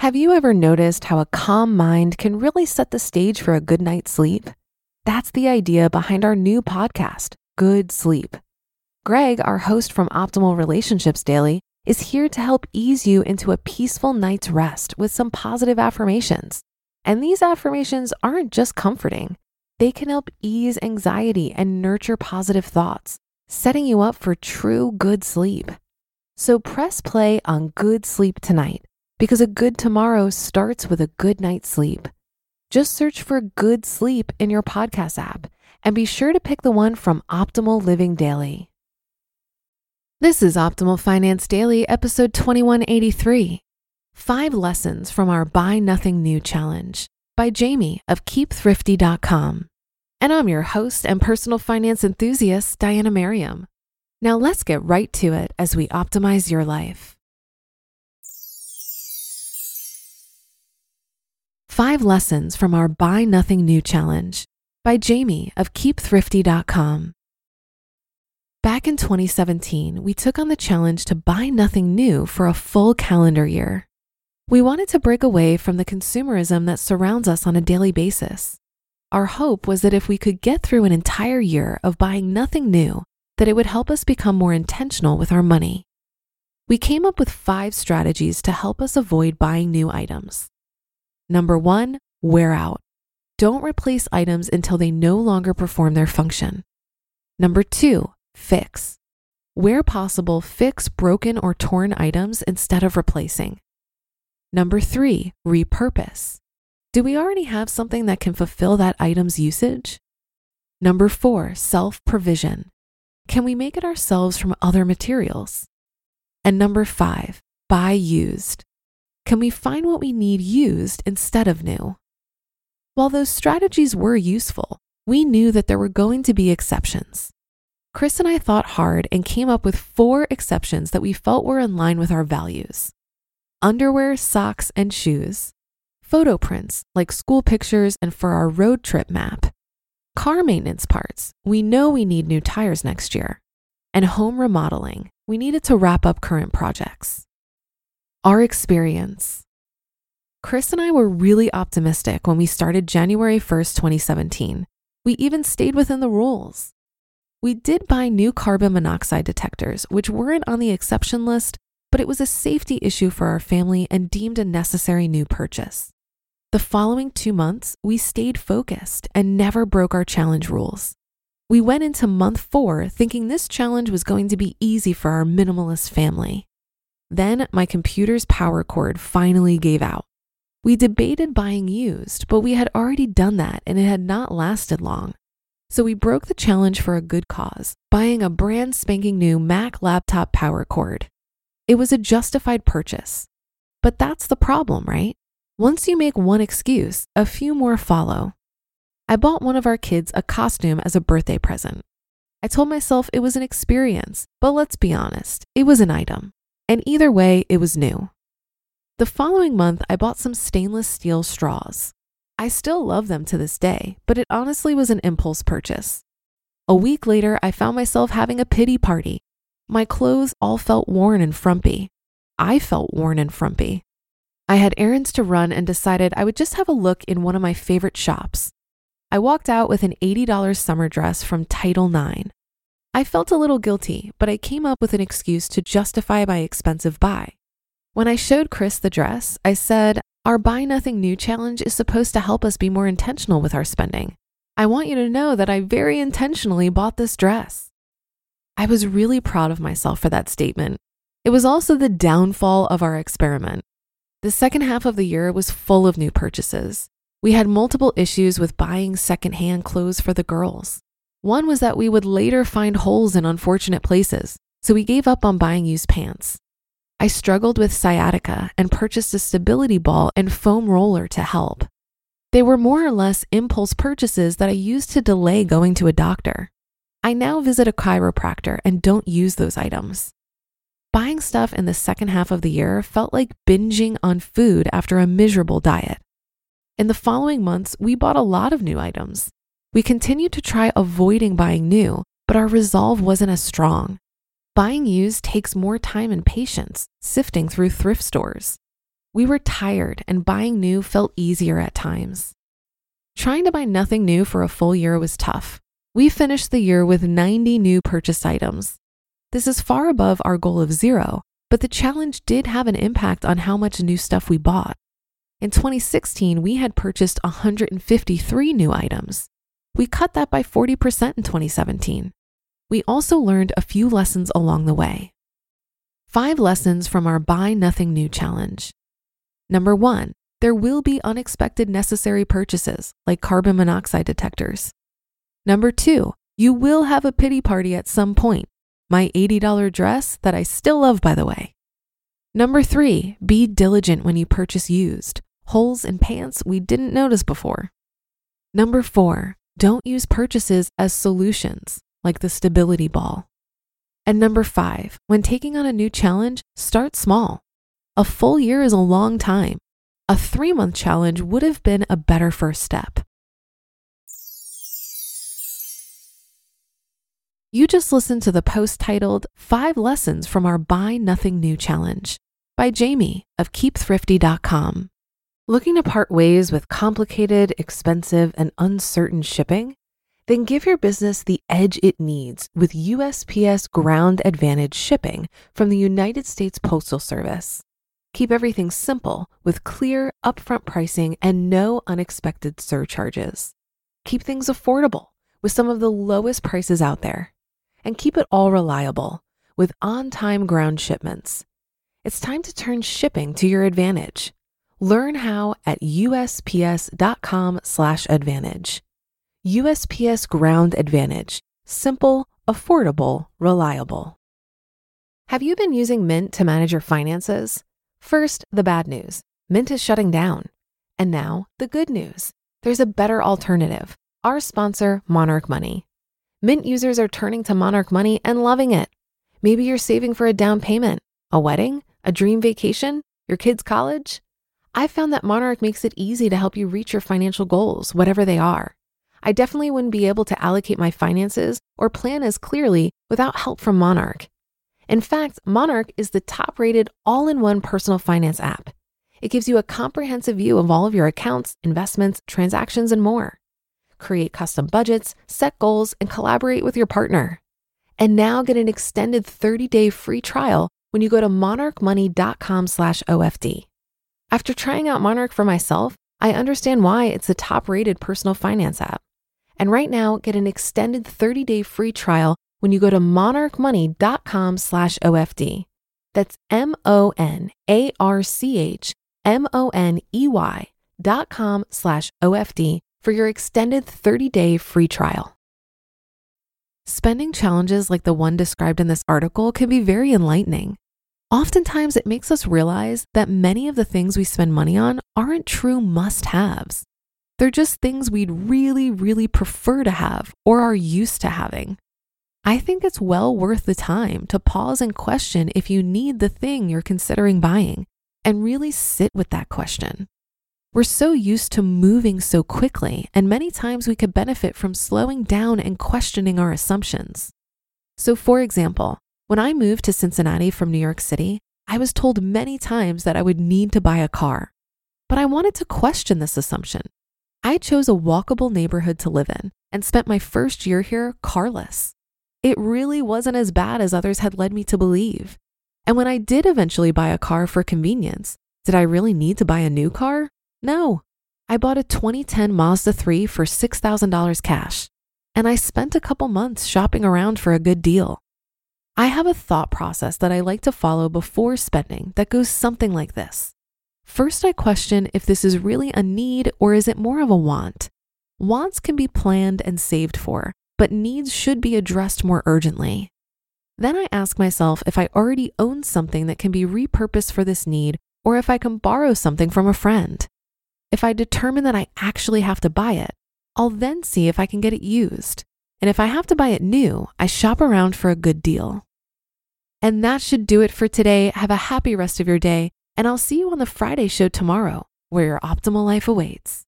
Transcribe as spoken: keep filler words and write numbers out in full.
Have you ever noticed how a calm mind can really set the stage for a good night's sleep? That's the idea behind our new podcast, Good Sleep. Greg, our host from Optimal Relationships Daily, is here to help ease you into a peaceful night's rest with some positive affirmations. And these affirmations aren't just comforting. They can help ease anxiety and nurture positive thoughts, setting you up for true good sleep. So press play on Good Sleep tonight, because a good tomorrow starts with a good night's sleep. Just search for Good Sleep in your podcast app and be sure to pick the one from Optimal Living Daily. This is Optimal Finance Daily, episode twenty-one eighty-three. Five Lessons from Our Buy Nothing New Challenge by Jamie of keep thrifty dot com. And I'm your host and personal finance enthusiast, Diana Merriam. Now let's get right to it as we optimize your life. Five Lessons from Our Buy Nothing New Challenge by Jamie of keep thrifty dot com. Back in twenty seventeen, we took on the challenge to buy nothing new for a full calendar year. We wanted to break away from the consumerism that surrounds us on a daily basis. Our hope was that if we could get through an entire year of buying nothing new, that it would help us become more intentional with our money. We came up with five strategies to help us avoid buying new items. Number one, wear out. Don't replace items until they no longer perform their function. Number two, fix. Where possible, fix broken or torn items instead of replacing. Number three, repurpose. Do we already have something that can fulfill that item's usage? Number four, self-provision. Can we make it ourselves from other materials? And number five, buy used. Can we find what we need used instead of new? While those strategies were useful, we knew that there were going to be exceptions. Chris and I thought hard and came up with four exceptions that we felt were in line with our values. Underwear, socks, and shoes. Photo prints, like school pictures and for our road trip map. Car maintenance parts. We know we need new tires next year. And home remodeling. We needed to wrap up current projects. Our experience. Chris and I were really optimistic when we started January first, twenty seventeen. We even stayed within the rules. We did buy new carbon monoxide detectors, which weren't on the exception list, but it was a safety issue for our family and deemed a necessary new purchase. The following two months, we stayed focused and never broke our challenge rules. We went into month four thinking this challenge was going to be easy for our minimalist family. Then my computer's power cord finally gave out. We debated buying used, but we had already done that and it had not lasted long. So we broke the challenge for a good cause, buying a brand spanking new Mac laptop power cord. It was a justified purchase. But that's the problem, right? Once you make one excuse, a few more follow. I bought one of our kids a costume as a birthday present. I told myself it was an experience, but let's be honest, it was an item. And either way, it was new. The following month, I bought some stainless steel straws. I still love them to this day, but it honestly was an impulse purchase. A week later, I found myself having a pity party. My clothes all felt worn and frumpy. I felt worn and frumpy. I had errands to run and decided I would just have a look in one of my favorite shops. I walked out with an eighty dollars summer dress from Title nine. I felt a little guilty, but I came up with an excuse to justify my expensive buy. When I showed Chris the dress, I said, "Our Buy Nothing New challenge is supposed to help us be more intentional with our spending. I want you to know that I very intentionally bought this dress." I was really proud of myself for that statement. It was also the downfall of our experiment. The second half of the year was full of new purchases. We had multiple issues with buying secondhand clothes for the girls. One was that we would later find holes in unfortunate places, so we gave up on buying used pants. I struggled with sciatica and purchased a stability ball and foam roller to help. They were more or less impulse purchases that I used to delay going to a doctor. I now visit a chiropractor and don't use those items. Buying stuff in the second half of the year felt like binging on food after a miserable diet. In the following months, we bought a lot of new items. We continued to try avoiding buying new, but our resolve wasn't as strong. Buying used takes more time and patience, sifting through thrift stores. We were tired and buying new felt easier at times. Trying to buy nothing new for a full year was tough. We finished the year with ninety new purchased items. This is far above our goal of zero, but the challenge did have an impact on how much new stuff we bought. In twenty sixteen, we had purchased one hundred fifty-three new items. We cut that by forty percent in twenty seventeen. We also learned a few lessons along the way. Five lessons from our Buy Nothing New challenge. Number one, there will be unexpected necessary purchases like carbon monoxide detectors. Number two, you will have a pity party at some point. My eighty dollars dress that I still love, by the way. Number three, be diligent when you purchase used. Holes in pants we didn't notice before. Number four, don't use purchases as solutions like the stability ball. And number five, when taking on a new challenge, start small. A full year is a long time. A three-month challenge would have been a better first step. You just listened to the post titled Five Lessons from Our Buy Nothing New Challenge by Jamie of keep thrifty dot com. Looking to part ways with complicated, expensive, and uncertain shipping? Then give your business the edge it needs with U S P S Ground Advantage shipping from the United States Postal Service. Keep everything simple with clear, upfront pricing and no unexpected surcharges. Keep things affordable with some of the lowest prices out there. And keep it all reliable with on-time ground shipments. It's time to turn shipping to your advantage. Learn how at U S P S dot com slash advantage. U S P S Ground Advantage. Simple, affordable, reliable. Have you been using Mint to manage your finances? First, the bad news. Mint is shutting down. And now, the good news. There's a better alternative. Our sponsor, Monarch Money. Mint users are turning to Monarch Money and loving it. Maybe you're saving for a down payment, a wedding, a dream vacation, your kids' college. I've found that Monarch makes it easy to help you reach your financial goals, whatever they are. I definitely wouldn't be able to allocate my finances or plan as clearly without help from Monarch. In fact, Monarch is the top-rated all-in-one personal finance app. It gives you a comprehensive view of all of your accounts, investments, transactions, and more. Create custom budgets, set goals, and collaborate with your partner. And now get an extended thirty-day free trial when you go to monarch money dot com slash O F D. After trying out Monarch for myself, I understand why it's the top-rated personal finance app. And right now, get an extended thirty-day free trial when you go to monarch money dot com slash O F D. That's M O N A R C H M O N E Y dot com slash O F D for your extended thirty-day free trial. Spending challenges like the one described in this article can be very enlightening. Oftentimes, it makes us realize that many of the things we spend money on aren't true must-haves. They're just things we'd really, really prefer to have or are used to having. I think it's well worth the time to pause and question if you need the thing you're considering buying and really sit with that question. We're so used to moving so quickly, and many times we could benefit from slowing down and questioning our assumptions. So for example, when I moved to Cincinnati from New York City, I was told many times that I would need to buy a car. But I wanted to question this assumption. I chose a walkable neighborhood to live in and spent my first year here carless. It really wasn't as bad as others had led me to believe. And when I did eventually buy a car for convenience, did I really need to buy a new car? No. I bought a twenty ten Mazda three for six thousand dollars cash, and I spent a couple months shopping around for a good deal. I have a thought process that I like to follow before spending that goes something like this. First, I question if this is really a need or is it more of a want. Wants can be planned and saved for, but needs should be addressed more urgently. Then I ask myself if I already own something that can be repurposed for this need or if I can borrow something from a friend. If I determine that I actually have to buy it, I'll then see if I can get it used. And if I have to buy it new, I shop around for a good deal. And that should do it for today. Have a happy rest of your day, and I'll see you on the Friday show tomorrow, where your optimal life awaits.